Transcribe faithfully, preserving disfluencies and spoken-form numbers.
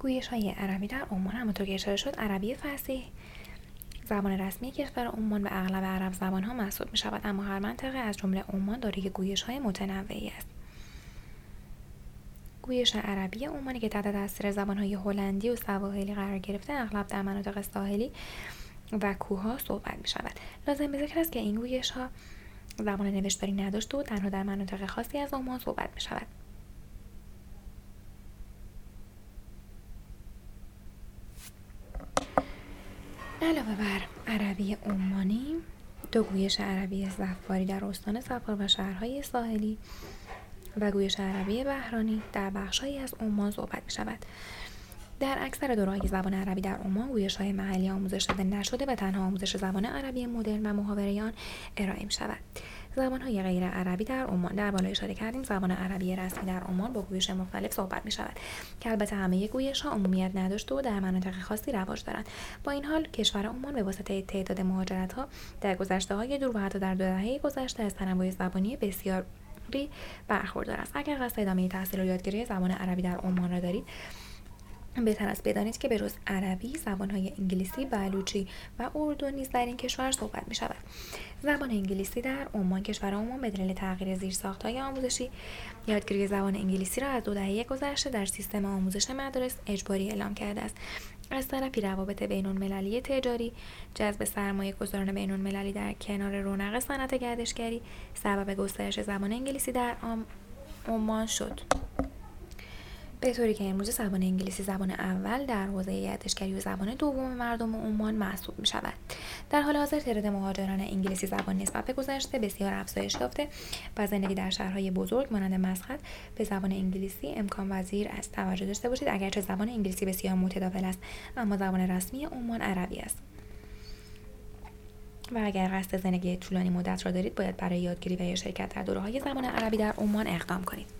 گویش‌های عربی در عمان. همونطور که اشاره شد، عربی فصیح زبان رسمی کشور عمان و اغلب عرب زبان‌ها محسوب می‌شود، اما هر منطقه از جمله عمان دارای گویش‌های متنوعی است. گویش عربی عمانی که تحت تاثیر زبان‌های هلندی و سواحلی قرار گرفته، اغلب در مناطق ساحلی و کوه‌ها صحبت می‌شود. لازم به ذکر است که این گویش‌ها زبان نوشتاری نداشته و تنها در مناطق خاصی از عمان صحبت می‌شود. علاوه بر عربی عمانی، دو گویش عربی زفاری در استان زفار و شهرهای ساحلی و گویش عربی بحرانی در بخش‌هایی از عمان صحبت می‌شود. در اکثر دوره‌های زبان عربی در عمان، گویش‌های محلی آموزش داده نشده و تنها آموزش زبان عربی مدرن و محاوره آن ارائه می‌شود. زبان‌های غیر عربی در عمان. در بالا اشاره کردیم زبان عربی رسمی در عمان با گویش مختلف صحبت می‌شود که البته همه گویش‌ها عمومیت نداشته و در مناطق خاصی رواج دارند. با این حال، کشور عمان به واسطه تعداد مهاجرت‌ها در گذشته‌های دور و حتی در دو دهه گذشته از تنوع زبانی بسیار برخوردار است. اگر قصد ادامه تحصیل و یادگیری زبان عربی در عمان را دارید، بهتر است بدانید که به جز عربی، زبان‌های انگلیسی، بلوچی و اردو نیز در این کشور صحبت می‌شود. زبان انگلیسی در عمان. کشور عمان به دلیل تغییر زیرساخت‌های آموزشی، یادگیری زبان انگلیسی را از دو دهه گذشته در سیستم آموزش مدارس اجباری اعلام کرده است. از طرفی روابط بین‌المللی تجاری، جذب سرمایه‌گذاران بین‌المللی در کنار رونق صنعت گردشگری سبب گسترش زبان انگلیسی در عمان شد. به طوری که امروز زبان انگلیسی زبان اول در حوزه گردشگری و زبان دوم مردم عمان محسوب می شود. در حال حاضر تعداد مهاجران انگلیسی زبان نسبت به گذشته بسیار افزایش یافته و زندگی در شهرهای بزرگ مانند مسقط به زبان انگلیسی امکان پذیر است. توجه داشته باشید اگرچه زبان انگلیسی بسیار متداول است، اما زبان رسمی عمان عربی است. و اگر قصد زندگی طولانی مدت را دارید، باید برای یادگیری و یا شرکت در دوره‌های زبان عربی در عمان اقدام کنید.